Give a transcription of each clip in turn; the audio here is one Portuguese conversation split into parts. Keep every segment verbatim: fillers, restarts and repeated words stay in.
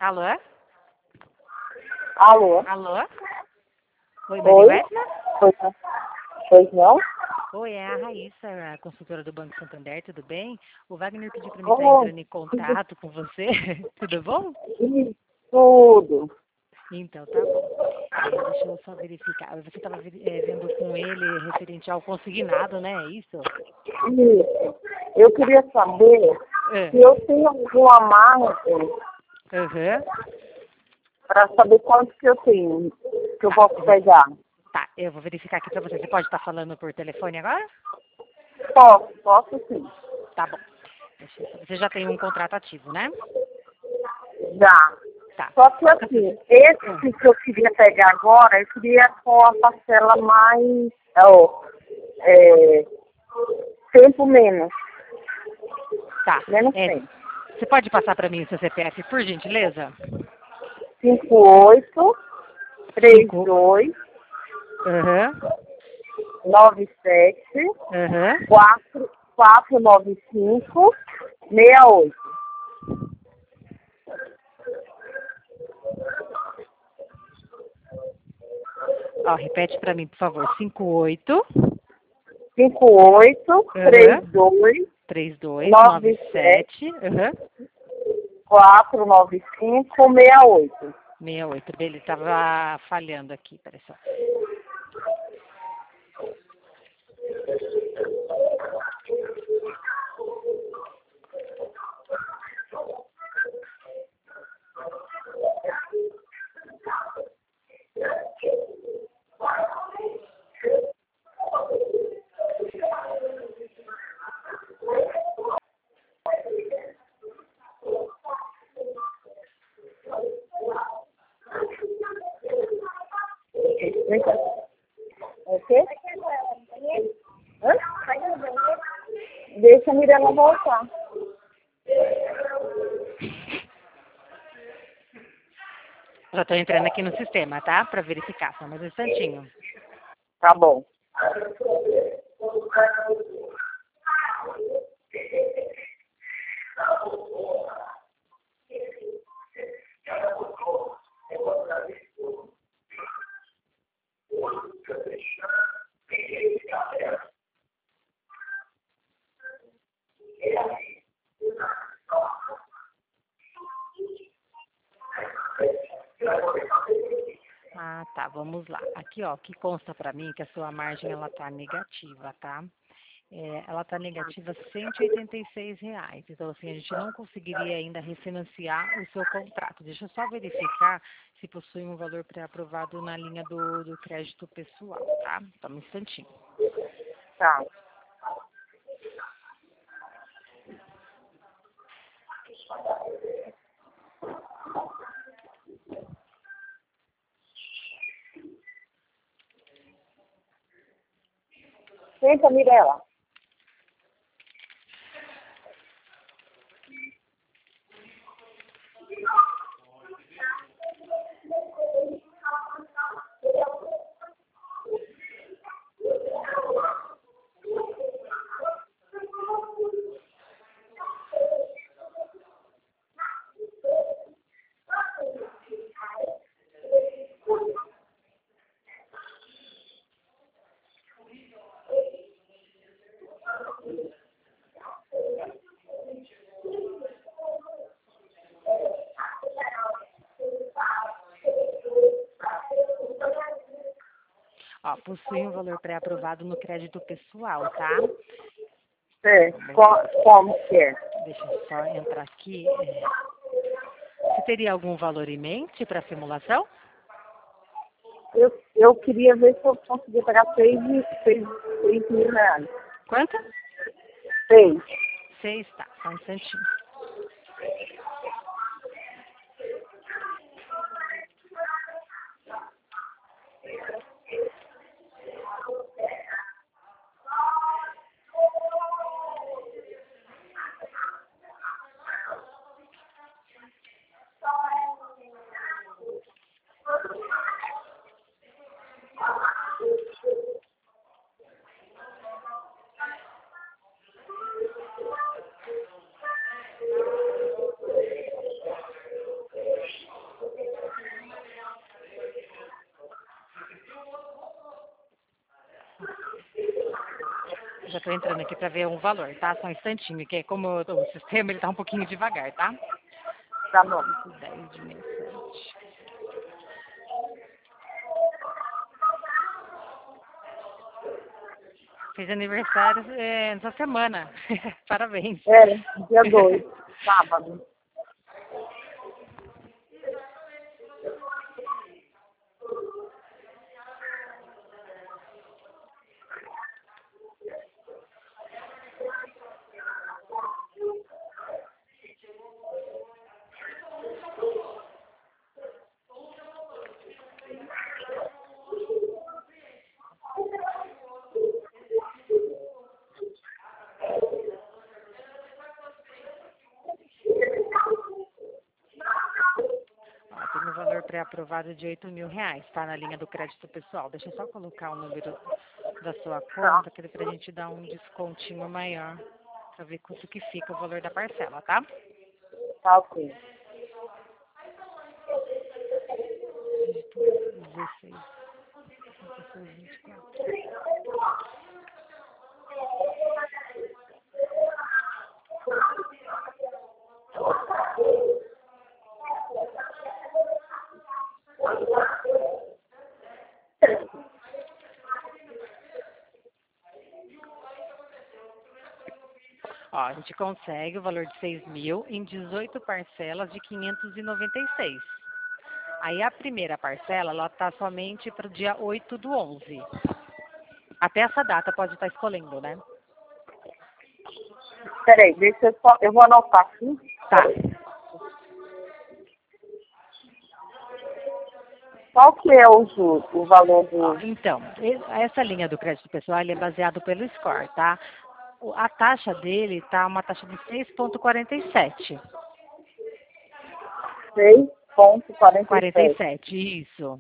Alô? Alô? Alô? Oi, Maria Oi? Wetner? Pois não? Pois não? Oi, é a Raíssa, a consultora do Banco Santander, tudo bem? O Wagner pediu para mim estar Oi. entrando em contato com você. Tudo bom? Tudo. Então, tá bom. É, deixa eu só verificar. Você estava vendo com ele referente ao consignado, né? É isso? Isso. Eu queria saber É. se eu tenho alguma margem Aham. para saber quanto que eu tenho, que eu posso pegar. Tá, eu vou verificar aqui para você. Você pode estar falando por telefone agora? Posso, posso sim. Tá bom. Deixa eu... Você já tem um contrato ativo, né? Já. Tá. Só que assim, esse que eu queria pegar agora, eu queria com a parcela mais, ó, é, tempo menos. Tá. Menos É, tempo. você pode passar para mim o seu C P F, por gentileza? cinco oito três Cinco. dois Aham. nove sete Aham. quatro quatro nove cinco seis oito. Ó, repete para mim, por favor. Cinco oito. cinco oito três Aham. dois Três dois nove nove sete sete. Aham. quatro nove cinco seis oito. Meia oito. Ele estava falhando aqui, peraí só. O quê? Hã? Deixa a Mirella voltar. Já estou entrando aqui no sistema, tá? Para verificar, só mais um instantinho. Tá bom. Ah, tá, vamos lá. Aqui, ó, que consta para mim que a sua margem, ela tá negativa, tá? É, ela tá negativa cento e oitenta e seis reais. Então, assim, a gente não conseguiria ainda refinanciar o seu contrato. Deixa eu só verificar se possui um valor pré-aprovado na linha do, do crédito pessoal, tá? Só um instantinho. Tá. Senta, Mirella. Ó, possui um valor pré-aprovado no crédito pessoal, tá? É, co- como que é? Deixa eu só entrar aqui. É, você teria algum valor em mente para a simulação? Eu, eu queria ver se eu conseguia pegar seis, seis, seis mil reais. Quanto? Seis. Seis, tá. Só um instantinho. já estou entrando aqui para ver um valor, tá? Só um instantinho, que como eu- o sistema ele tá um pouquinho devagar, tá? Tá bom. dez de mês sete. Fiz aniversário é, nessa semana. Parabéns. É, dia dois, sábado. Ó, tem um valor pré-aprovado de oito mil reais, tá? Na linha do crédito pessoal. Deixa eu só colocar o número da sua conta, que é pra gente dar um descontinho maior. Pra ver quanto que fica o valor da parcela, tá? Tá ok. dezesseis, dezesseis, vinte e quatro. Ó, a gente consegue o valor de seis mil em dezoito parcelas de quinhentos e noventa e seis. Aí a primeira parcela, ela tá somente para o dia oito do onze. Até essa data pode estar escolhendo, né? Peraí, deixa eu só... Eu vou anotar aqui. Tá. Qual que é o juro, o valor Ó, do... então, e- essa linha do crédito pessoal ele é baseado pelo score, tá? O- A taxa dele tá uma taxa de seis vírgula quarenta e sete. seis vírgula quarenta e quarenta e sete. sete, isso.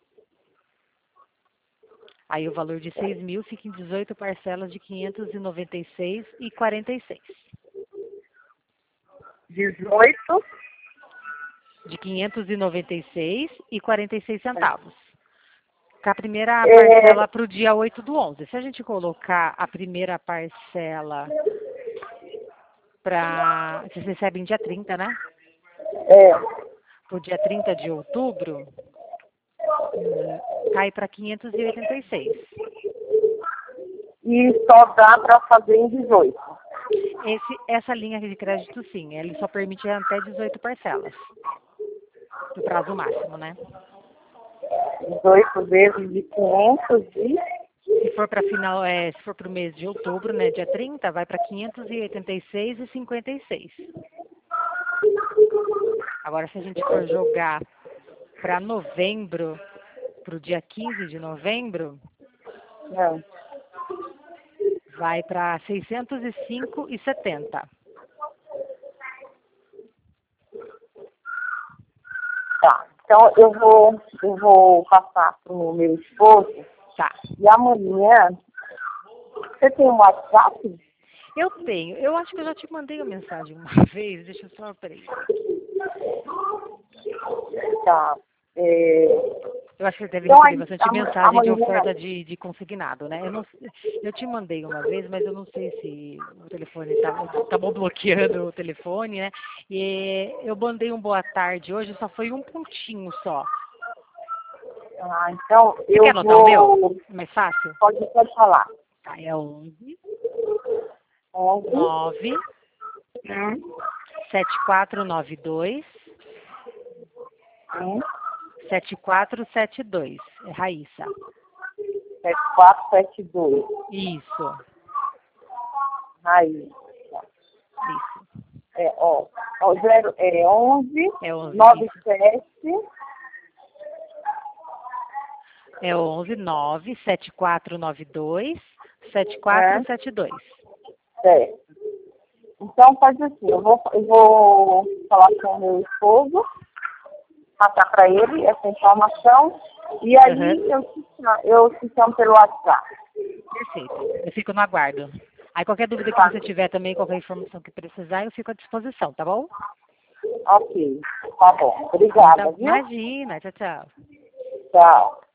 Aí o valor de seis mil fica em dezoito parcelas de quinhentos e noventa e seis e quarenta e seis. dezoito. De quinhentos e noventa e seis e quarenta e seis centavos. Com a primeira É, parcela para o dia oito do onze. Se a gente colocar a primeira parcela para... Vocês recebem dia trinta, né? é, Para o dia trinta de outubro, eh, cai para quinhentos e oitenta e seis. e só dá para fazer em dezoito. Esse, essa linha de crédito, sim, ele só permite até dezoito parcelas. Do prazo máximo, né? dezoito vezes de quinhentos e... Se for para final, é, se for para o mês de outubro, né, dia trinta, vai para quinhentos e oitenta e seis e cinquenta e seis. Agora, se a gente for jogar para novembro, para o dia quinze de novembro, Não. vai para seiscentos e cinco e setenta. Tá. Então eu vou, eu vou passar para o meu esposo. Tá. E amanhã, você tem um WhatsApp? Eu tenho. Eu acho que eu já te mandei uma mensagem uma vez. Deixa eu só, peraí. Tá. É, Eu acho que você deve então, receber aí, bastante ama- mensagem de amanhã, oferta de, de consignado, né? Eu, não, eu te mandei uma vez, mas eu não sei se o telefone estava bloqueando o telefone, né? E eu mandei um boa tarde hoje, só foi um pontinho só. ah, então Você eu quer anotar vou... o meu? É mais fácil? Pode, pode falar. Tá, é onze, onze, nove, um, sete quatro nove dois, um, sete quatro sete dois. É Raíssa. sete quatro sete dois. Isso, Aí. isso. É, ó, ó, zero, é onze, É onze, nove isso. sete, É onze, nove, sete quatro nove dois, sete quatro sete dois. certo. Então faz assim, eu vou, eu vou falar com o meu esposo, passar para ele essa informação, e aí Uhum. eu, te, cha- eu te chamo pelo WhatsApp. Perfeito. Eu fico no aguardo. Aí qualquer dúvida que Tá. você tiver também, qualquer informação que precisar, eu fico à disposição, tá bom? Ok, tá bom. Então, tá- Obrigada, viu? Imagina. Tchau, tchau. Tchau.